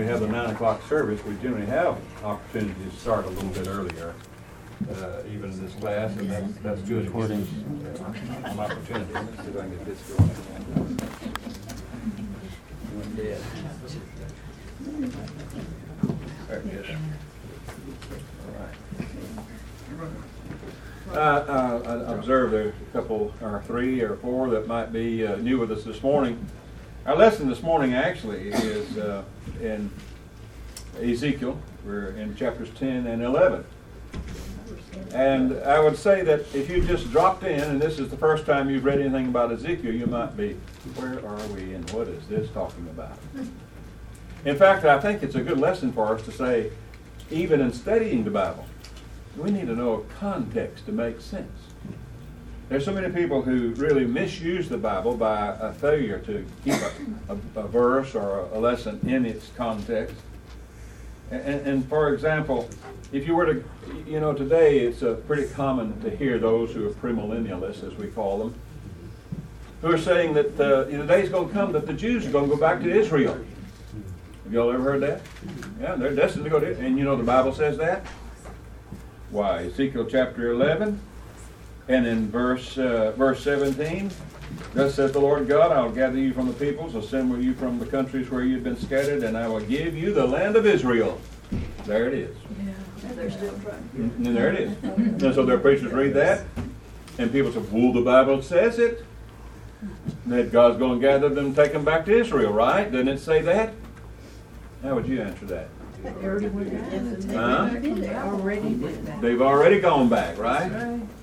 we have the 9 o'clock service, we generally have opportunities to start a little bit earlier, even in this class, and that's good. It gives us an opportunity. Let's see if I can get this going. There it is. All right. I observed there's a couple, or 3 or 4 that might be new with us this morning. Our lesson this morning actually is in Ezekiel. We're in chapters 10 and 11. And I would say that if you just dropped in, and this is the first time you've read anything about Ezekiel, you might be, where are we and what is this talking about? In fact, I think it's a good lesson for us to say, even in studying the Bible, we need to know a context to make sense. There's so many people who really misuse the Bible by a failure to keep a verse or a lesson in its context. And for example, if you were to, today it's pretty common to hear those who are premillennialists, as we call them, who are saying that the day's going to come that the Jews are going to go back to Israel. Have y'all ever heard that? Yeah, they're destined to go to, and the Bible says that. Why? Ezekiel chapter 11. And in verse 17, thus saith the Lord God, I will gather you from the peoples, assemble you from the countries where you've been scattered, and I will give you the land of Israel. There it is. Yeah, they're still trying. And there it is. And so their preachers read that, and people say, well, the Bible says it, that God's going to gather them and take them back to Israel, right? Doesn't it say that? How would you answer that? They already went back. Huh? They already did that. They've already gone back, right? Right.